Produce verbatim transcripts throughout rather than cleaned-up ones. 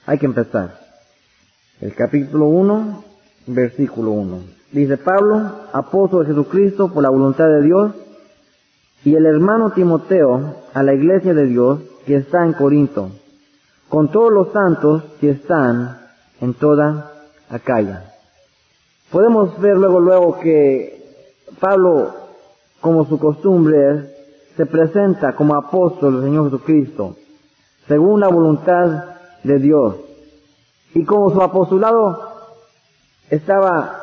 Hay que empezar. El capítulo uno, versículo uno. Dice Pablo, apóstol de Jesucristo por la voluntad de Dios, y el hermano Timoteo a la iglesia de Dios que está en Corinto, con todos los santos que están en toda Acaya. Podemos ver luego, luego que Pablo, como su costumbre es, se presenta como apóstol del Señor Jesucristo, según la voluntad de Dios. Y como su apostolado estaba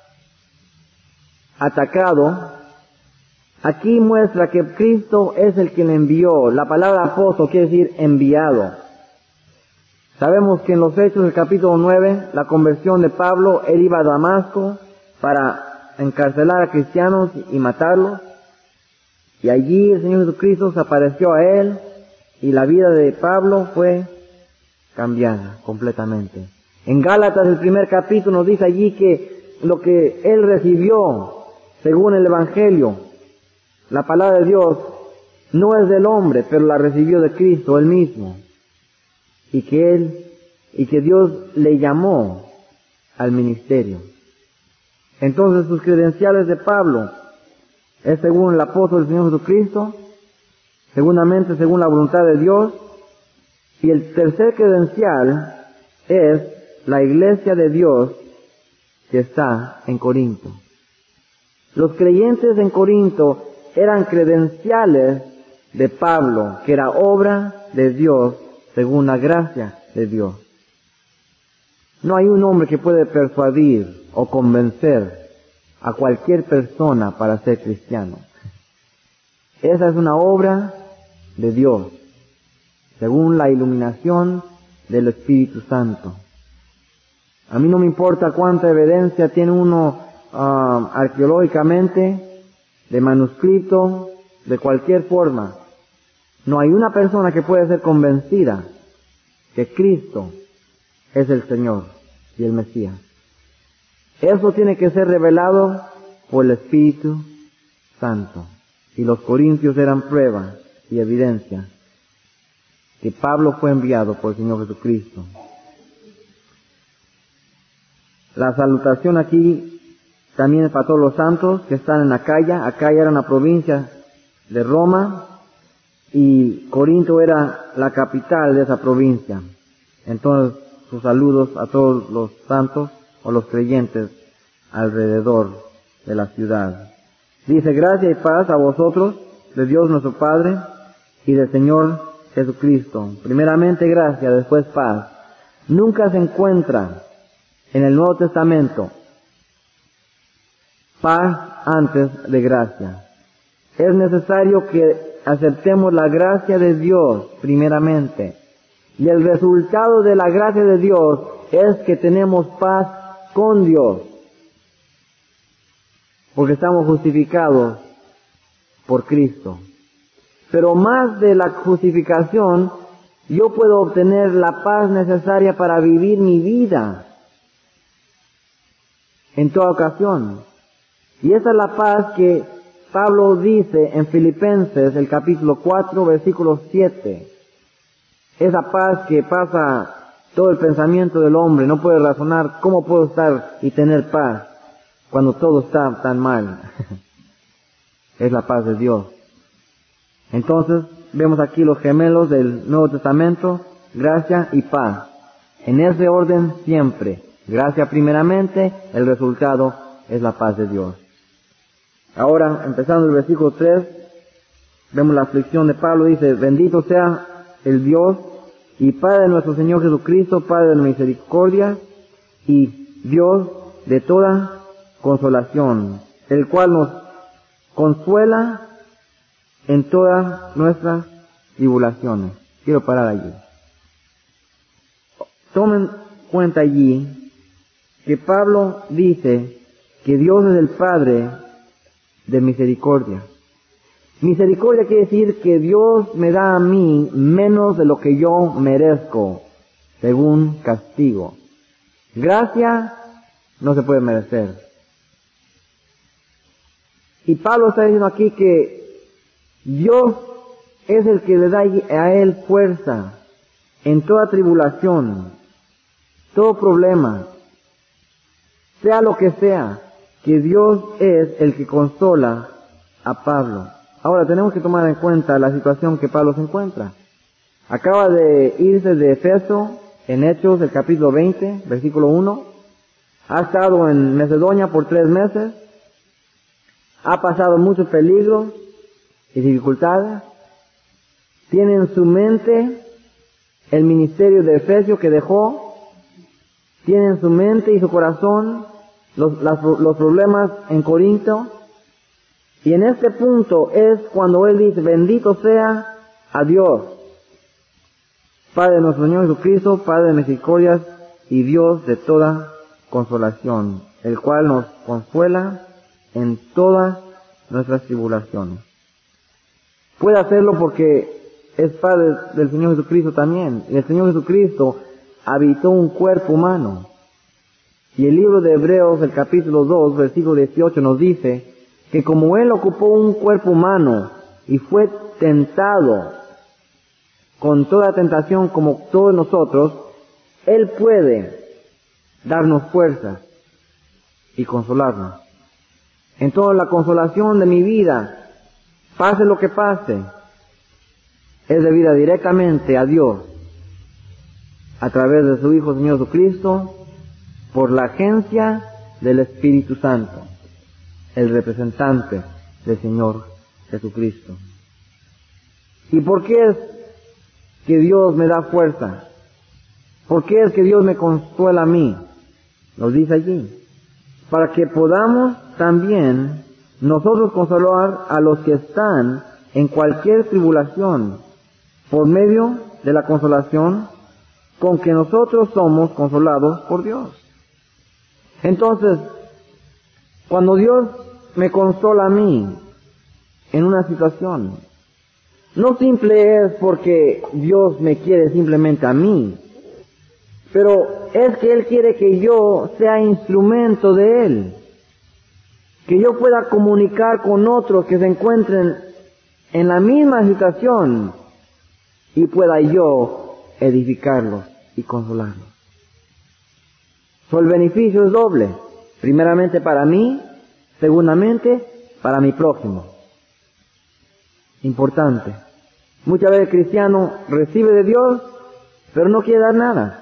atacado, aquí muestra que Cristo es el que le envió. La palabra apóstol quiere decir enviado. Sabemos que en los Hechos del capítulo nueve, la conversión de Pablo, él iba a Damasco para encarcelar a cristianos y matarlos. Y allí el Señor Jesucristo se apareció a él y la vida de Pablo fue cambiada completamente. En Gálatas, el primer capítulo, nos dice allí que lo que él recibió, según el Evangelio, la palabra de Dios, no es del hombre, pero la recibió de Cristo, él mismo. Y que él, y que Dios le llamó al ministerio. Entonces sus credenciales de Pablo es según el apóstol del Señor Jesucristo, segundamente según la voluntad de Dios, y el tercer credencial es la iglesia de Dios que está en Corinto. Los creyentes en Corinto eran credenciales de Pablo, que era obra de Dios según la gracia de Dios. No hay un hombre que puede persuadir o convencer a cualquier persona para ser cristiano. Esa es una obra de Dios, según la iluminación del Espíritu Santo. A mí no me importa cuánta evidencia tiene uno uh, arqueológicamente, de manuscrito, de cualquier forma. No hay una persona que pueda ser convencida que Cristo es el Señor y el Mesías. Eso tiene que ser revelado por el Espíritu Santo. Y los corintios eran prueba y evidencia que Pablo fue enviado por el Señor Jesucristo. La salutación aquí también es para todos los santos que están en Acaya. Acaya era una provincia de Roma y Corinto era la capital de esa provincia. Entonces, sus saludos a todos los santos o los creyentes alrededor de la ciudad. Dice, gracia y paz a vosotros, de Dios nuestro Padre y del Señor Jesucristo. Primeramente gracia, después paz. Nunca se encuentra en el Nuevo Testamento paz antes de gracia. Es necesario que aceptemos la gracia de Dios primeramente. Y el resultado de la gracia de Dios es que tenemos paz con Dios. Porque estamos justificados por Cristo. Pero más de la justificación, yo puedo obtener la paz necesaria para vivir mi vida en toda ocasión. Y esa es la paz que Pablo dice en Filipenses, el capítulo cuatro, versículo siete. Esa paz que pasa todo el pensamiento del hombre, no puede razonar cómo puedo estar y tener paz cuando todo está tan mal. Es la paz de Dios. Entonces, vemos aquí los gemelos del Nuevo Testamento, gracia y paz. En ese orden siempre. Gracia primeramente, el resultado es la paz de Dios. Ahora, empezando el versículo tres, vemos la aflicción de Pablo, dice, bendito sea el Dios y Padre de nuestro Señor Jesucristo, Padre de misericordia y Dios de toda consolación, el cual nos consuela en todas nuestras tribulaciones. Quiero parar allí. Tomen cuenta allí que Pablo dice que Dios es el Padre de misericordia. Misericordia quiere decir que Dios me da a mí menos de lo que yo merezco, según castigo. Gracia no se puede merecer. Y Pablo está diciendo aquí que Dios es el que le da a él fuerza en toda tribulación. todo problema, sea lo que sea, que Dios es el que consola a Pablo. Ahora tenemos que tomar en cuenta la situación que Pablo se encuentra. Acaba de irse de Efeso en Hechos, el capítulo veinte, versículo uno. Ha estado en Macedonia por tres meses. Ha pasado muchos peligros y dificultades. Tiene en su mente el ministerio de Efesio que dejó. Tiene en su mente y su corazón los, las, los problemas en Corinto. Y en este punto es cuando él dice, bendito sea a Dios, Padre de nuestro Señor Jesucristo, Padre de misericordias y Dios de toda consolación, el cual nos consuela en todas nuestras tribulaciones. Puede hacerlo porque es Padre del Señor Jesucristo también. Y el Señor Jesucristo habitó un cuerpo humano. Y el libro de Hebreos, el capítulo dos, versículo dieciocho, nos dice que como Él ocupó un cuerpo humano y fue tentado con toda tentación como todos nosotros, Él puede darnos fuerza y consolarnos. Entonces la consolación de mi vida, pase lo que pase, es debida directamente a Dios, a través de su Hijo Señor Jesucristo, por la agencia del Espíritu Santo, el representante del Señor Jesucristo. ¿Y por qué es que Dios me da fuerza? ¿Por qué es que Dios me consuela a mí? Nos dice allí, para que podamos también nosotros consolar a los que están en cualquier tribulación, por medio de la consolación con que nosotros somos consolados por Dios. Entonces, cuando Dios me consola a mí en una situación, no simple es porque Dios me quiere simplemente a mí, pero es que Él quiere que yo sea instrumento de Él, que yo pueda comunicar con otros que se encuentren en la misma situación y pueda yo edificarlos y consolarlos. So, el beneficio es doble, primeramente para mí, segundamente para mi prójimo. Importante. Muchas veces el cristiano recibe de Dios, pero no quiere dar nada.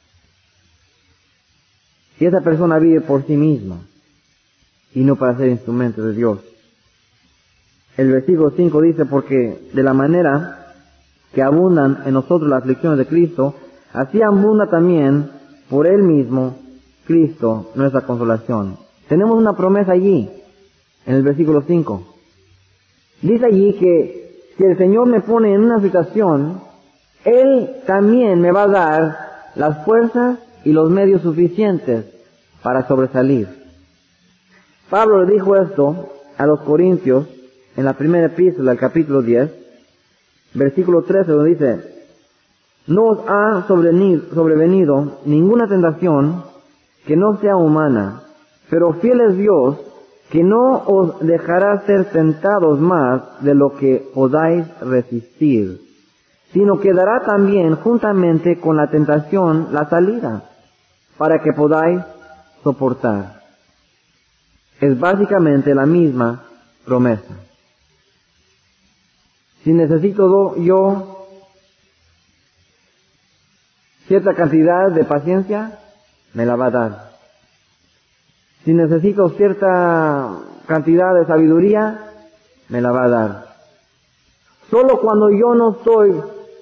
Y esa persona vive por sí misma y no para ser instrumento de Dios. El versículo cinco dice, porque de la manera que abundan en nosotros las aflicciones de Cristo, así abunda también por Él mismo Cristo nuestra consolación. Tenemos una promesa allí, en el versículo cinco. Dice allí que si el Señor me pone en una situación, Él también me va a dar las fuerzas y los medios suficientes para sobresalir. Pablo le dijo esto a los Corintios en la primera epístola, el capítulo diez, versículo trece, donde dice, no os ha sobrevenido ninguna tentación que no sea humana, pero fiel es Dios, que no os dejará ser tentados más de lo que podáis resistir, sino que dará también juntamente con la tentación la salida, para que podáis soportar. Es básicamente la misma promesa. Si necesito yo cierta cantidad de paciencia, me la va a dar. Si necesito cierta cantidad de sabiduría, me la va a dar. Solo cuando yo no estoy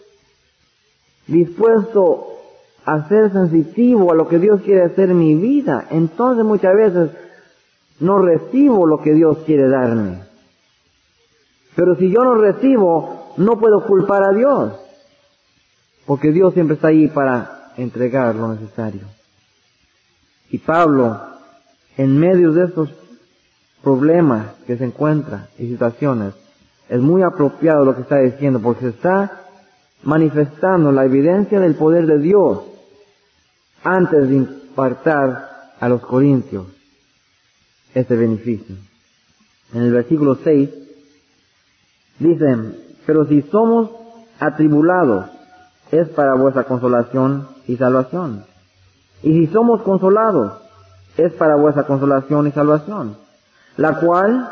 dispuesto a ser sensitivo a lo que Dios quiere hacer en mi vida, entonces muchas veces no recibo lo que Dios quiere darme. Pero si yo no recibo, no puedo culpar a Dios, porque Dios siempre está ahí para entregar lo necesario. Y Pablo, en medio de estos problemas que se encuentra y situaciones, es muy apropiado lo que está diciendo, porque se está manifestando la evidencia del poder de Dios antes de impartar a los corintios este beneficio. En el versículo seis dice, pero si somos atribulados, es para vuestra consolación y salvación. Y si somos consolados, es para vuestra consolación y salvación, la cual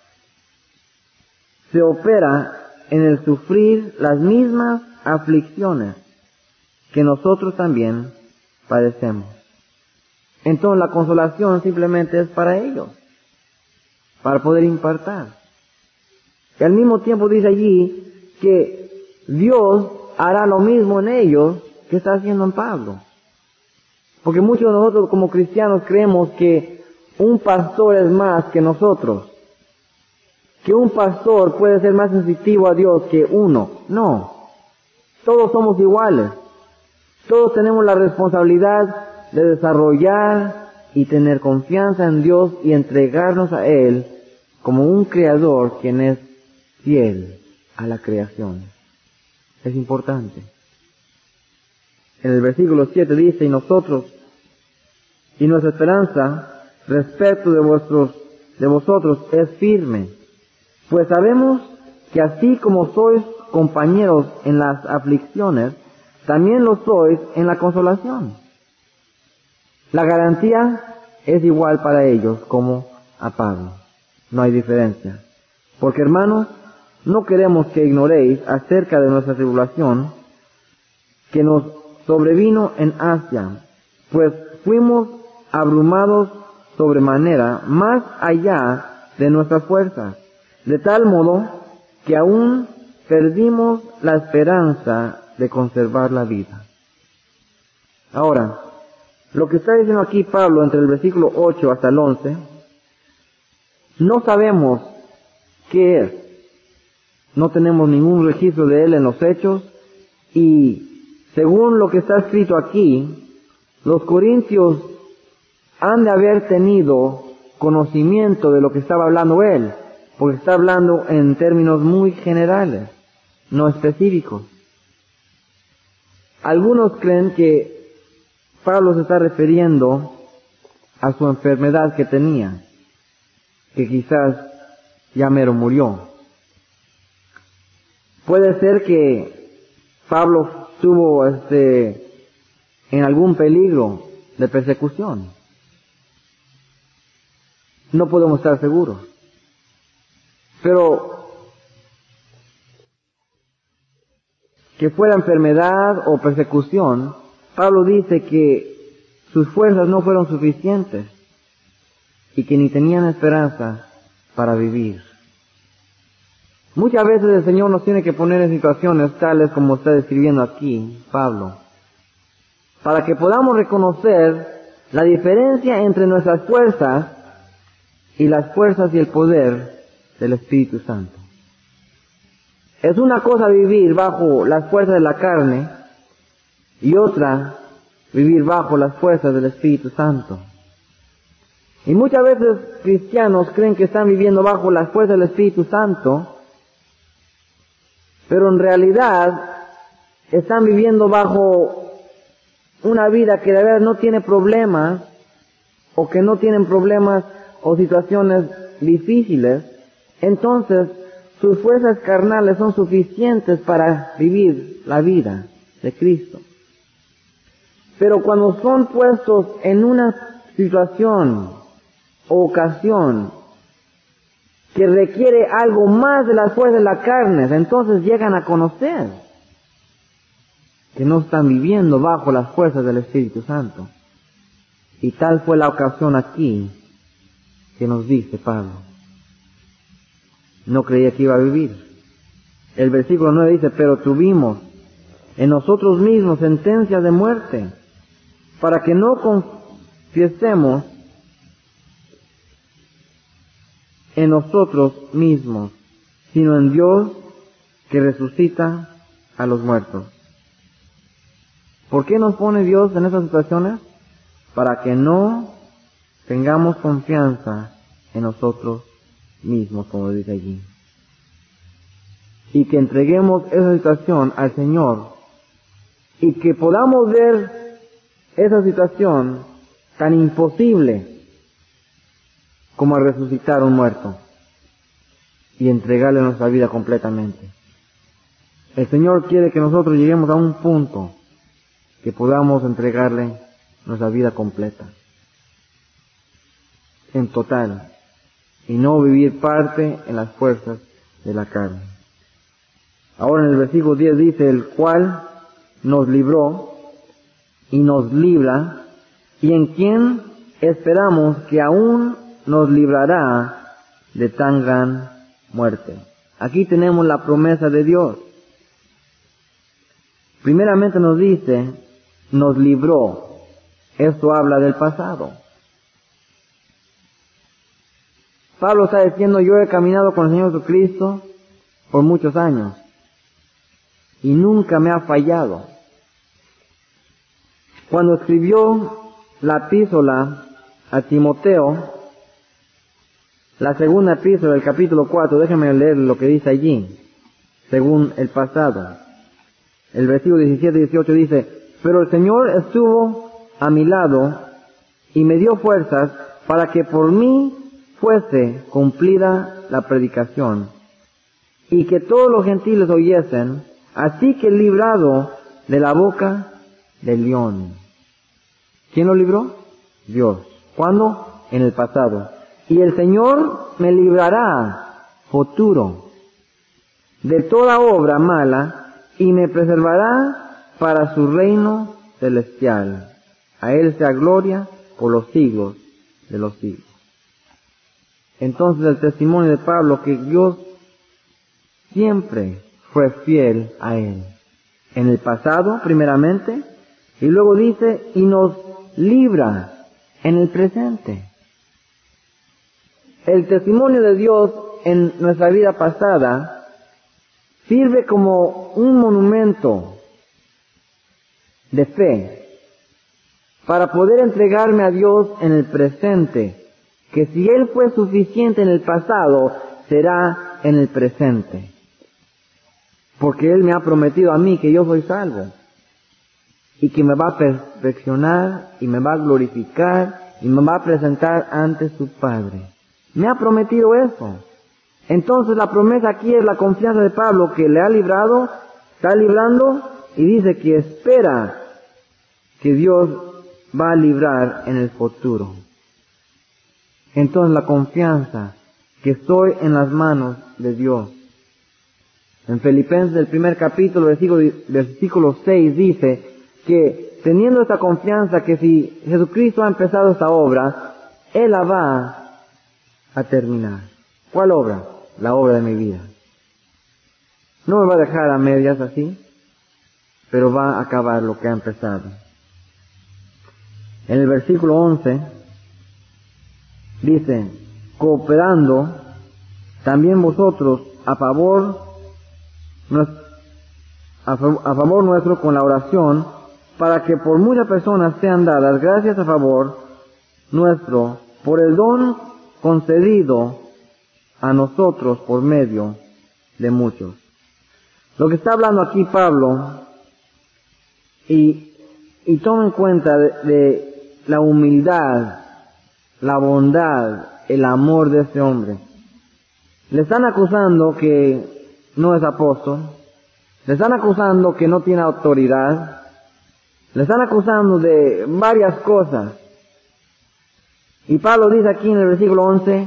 se opera en el sufrir las mismas aflicciones que nosotros también padecemos. Entonces la consolación simplemente es para ellos, para poder impartar. Y al mismo tiempo dice allí que Dios hará lo mismo en ellos que está haciendo en Pablo. Porque muchos de nosotros como cristianos creemos que un pastor es más que nosotros, que un pastor puede ser más sensitivo a Dios que uno. No, todos somos iguales. Todos tenemos la responsabilidad de desarrollar y tener confianza en Dios y entregarnos a Él como un creador quien es fiel a la creación. Es importante. En el versículo siete dice, y nosotros, y nuestra esperanza respecto de vuestros, de vosotros es firme, pues sabemos que así como sois compañeros en las aflicciones, también lo sois en la consolación. La garantía es igual para ellos como a Pablo. No hay diferencia. Porque hermanos, no queremos que ignoréis acerca de nuestra tribulación que nos sobrevino en Asia, pues fuimos abrumados sobremanera más allá de nuestras fuerzas, de tal modo que aún perdimos la esperanza de conservar la vida. Ahora, lo que está diciendo aquí Pablo entre el versículo ocho hasta el once, no sabemos qué es. No tenemos ningún registro de él en los hechos y según lo que está escrito aquí, los corintios han de haber tenido conocimiento de lo que estaba hablando él, porque está hablando en términos muy generales, no específicos. Algunos creen que Pablo se está refiriendo a su enfermedad que tenía, que quizás ya mero murió. Puede ser que Pablo estuvo este, en algún peligro de persecución. No podemos estar seguros. Pero que fuera enfermedad o persecución, Pablo dice que sus fuerzas no fueron suficientes y que ni tenían esperanza para vivir. Muchas veces el Señor nos tiene que poner en situaciones tales como está describiendo aquí Pablo, para que podamos reconocer la diferencia entre nuestras fuerzas y las fuerzas y el poder del Espíritu Santo. Es una cosa vivir bajo las fuerzas de la carne y otra vivir bajo las fuerzas del Espíritu Santo. Y muchas veces cristianos creen que están viviendo bajo las fuerzas del Espíritu Santo, pero en realidad están viviendo bajo una vida que de verdad no tiene problemas, o que no tienen problemas o situaciones difíciles. Entonces sus fuerzas carnales son suficientes para vivir la vida de Cristo. Pero cuando son puestos en una situación o ocasión que requiere algo más de las fuerzas de la carne, entonces llegan a conocer que no están viviendo bajo las fuerzas del Espíritu Santo. Y tal fue la ocasión aquí que nos dice Pablo. No creía que iba a vivir. El versículo nueve dice, pero tuvimos en nosotros mismos sentencia de muerte, para que no confiesemos en nosotros mismos, sino en Dios que resucita a los muertos. ¿Por qué nos pone Dios en esas situaciones? Para que no tengamos confianza en nosotros mismos, como dice allí. Y que entreguemos esa situación al Señor y que podamos ver esa situación tan imposible como a resucitar un muerto y entregarle nuestra vida completamente. El Señor quiere que nosotros lleguemos a un punto que podamos entregarle nuestra vida completa, en total, y no vivir parte en las fuerzas de la carne. Ahora en el versículo diez dice, el cual nos libró y nos libra, y en quien esperamos que aún nos librará de tan gran muerte. Aquí tenemos la promesa de Dios. Primeramente nos dice, nos libró. Esto habla del pasado. Pablo está diciendo, yo he caminado con el Señor Jesucristo por muchos años y nunca me ha fallado. Cuando escribió la epístola a Timoteo, la segunda epístola del capítulo cuatro, déjenme leer lo que dice allí, según el pasado. El versículo diecisiete y dieciocho dice, pero el Señor estuvo a mi lado y me dio fuerzas para que por mí fuese cumplida la predicación y que todos los gentiles oyesen, así que librado de la boca del león. ¿Quién lo libró? Dios. ¿Cuándo? En el pasado. Y el Señor me librará, futuro, de toda obra mala y me preservará para su reino celestial. A Él sea gloria por los siglos de los siglos. Entonces el testimonio de Pablo que Dios siempre fue fiel a Él. En el pasado, primeramente, y luego dice, y nos libra en el presente. El testimonio de Dios en nuestra vida pasada sirve como un monumento de fe para poder entregarme a Dios en el presente, que si Él fue suficiente en el pasado, será en el presente. Porque Él me ha prometido a mí que yo soy salvo y que me va a perfeccionar y me va a glorificar y me va a presentar ante su Padre. Me ha prometido eso. Entonces la promesa aquí es la confianza de Pablo, que le ha librado, está librando, y dice que espera que Dios va a librar en el futuro. Entonces la confianza, que estoy en las manos de Dios. En Filipenses, el primer capítulo, versículo, versículo seis, dice que teniendo esta confianza que si Jesucristo ha empezado esta obra, Él la va a terminar. ¿Cuál obra? La obra de mi vida. No me va a dejar a medias así, pero va a acabar lo que ha empezado. En el versículo once dice, cooperando también vosotros a favor, a favor nuestro con la oración, para que por muchas personas sean dadas gracias a favor nuestro por el don concedido a nosotros por medio de muchos. Lo que está hablando aquí Pablo, y, y toma en cuenta de, de la humildad, la bondad, el amor de este hombre. Le están acusando que no es apóstol, le están acusando que no tiene autoridad, le están acusando de varias cosas. Y Pablo dice aquí en el versículo once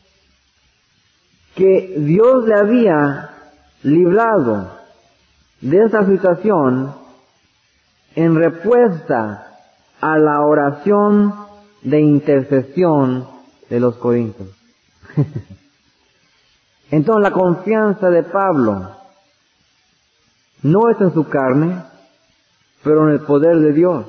que Dios le había librado de esta situación en respuesta a la oración de intercesión de los corintios. Entonces la confianza de Pablo no es en su carne, pero en el poder de Dios.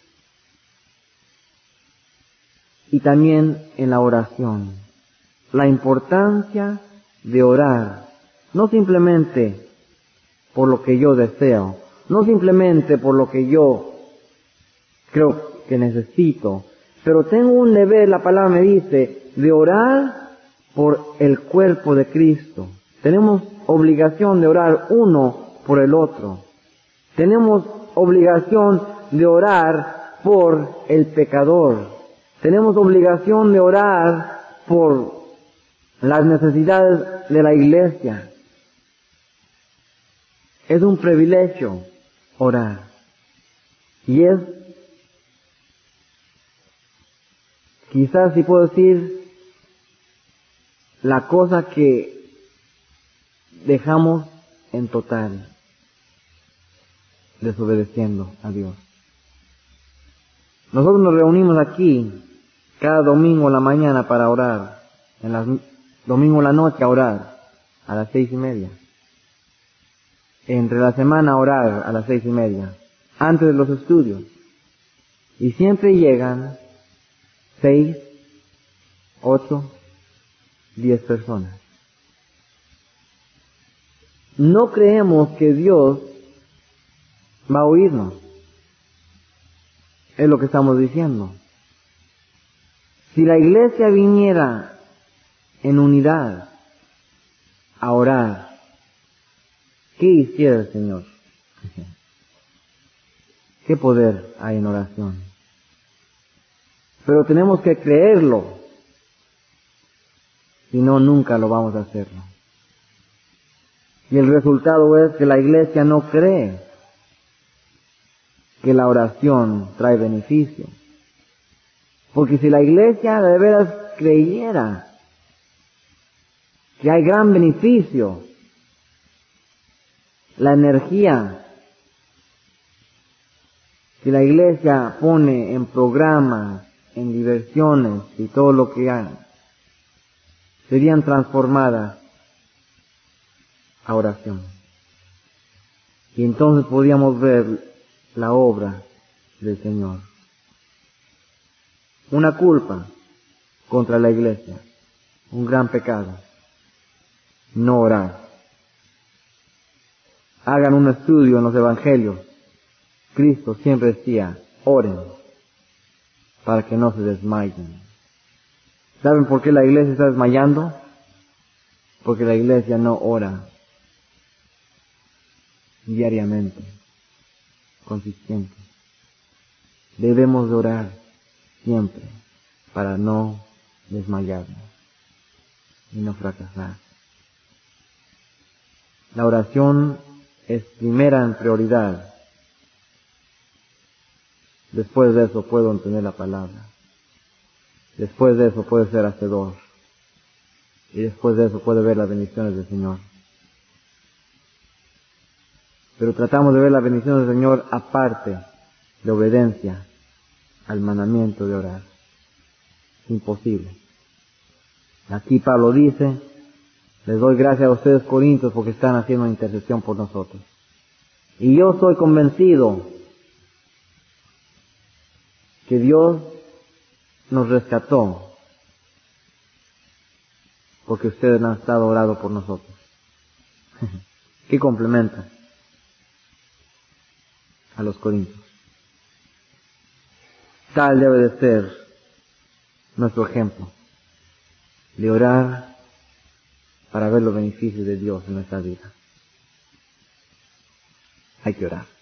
Y también en la oración. La importancia de orar, no simplemente por lo que yo deseo, no simplemente por lo que yo creo que necesito, pero tengo un deber, la palabra me dice, de orar por el cuerpo de Cristo. Tenemos obligación de orar uno por el otro. Tenemos obligación de orar por el pecador. Tenemos obligación de orar por las necesidades de la iglesia. Es un privilegio orar. Y es quizás si puedo decir, la cosa que dejamos en total, desobedeciendo a Dios. Nosotros nos reunimos aquí cada domingo en la mañana para orar, en las domingo en la noche a orar, a las seis y media. Entre la semana a orar a las seis y media, antes de los estudios. Y siempre llegan seis, ocho, diez personas. No creemos que Dios va a oírnos. Es lo que estamos diciendo. Si la iglesia viniera en unidad a orar, ¿qué hiciera el Señor? ¿Qué poder hay en oración? Pero tenemos que creerlo. Si no, nunca lo vamos a hacerlo. Y el resultado es que la iglesia no cree que la oración trae beneficio. Porque si la iglesia de veras creyera que hay gran beneficio, la energía que la iglesia pone en programas, en diversiones y todo lo que hay, serían transformadas a oración. Y entonces podríamos ver la obra del Señor. Una culpa contra la iglesia, un gran pecado, no orar. Hagan un estudio en los evangelios. Cristo siempre decía, oren para que no se desmayen. ¿Saben por qué la iglesia está desmayando? Porque la iglesia no ora diariamente, consistente. Debemos de orar siempre para no desmayarnos y no fracasar. La oración es primera en prioridad. Después de eso puedo entender la palabra. Después de eso puede ser hacedor. Y después de eso puede ver las bendiciones del Señor. Pero tratamos de ver las bendiciones del Señor aparte de obediencia al mandamiento de orar. Imposible. Aquí Pablo dice, les doy gracias a ustedes Corintios porque están haciendo intercesión por nosotros. Y yo estoy convencido que Dios nos rescató porque ustedes han estado orando por nosotros. ¿Qué complementa a los corintios? Tal debe de ser nuestro ejemplo de orar para ver los beneficios de Dios en nuestra vida. Hay que orar.